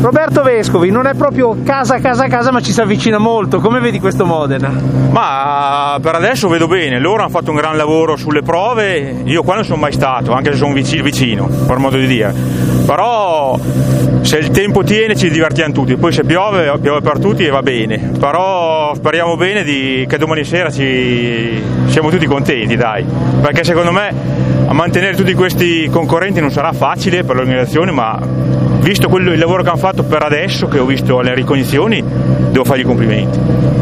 Roberto Vescovi, non è proprio casa, ma ci si avvicina molto. Come vedi questo Modena? Ma per adesso vedo bene, loro hanno fatto un gran lavoro sulle prove, io qua non sono mai stato, anche se sono vicino, per modo di dire. Però se il tempo tiene ci divertiamo tutti, poi se piove per tutti e va bene. Però speriamo bene che domani sera siamo tutti contenti, dai. Perché secondo me a mantenere tutti questi concorrenti non sarà facile per l'organizzazione, ma visto il lavoro che hanno fatto per adesso, che ho visto le ricognizioni, devo fargli i complimenti.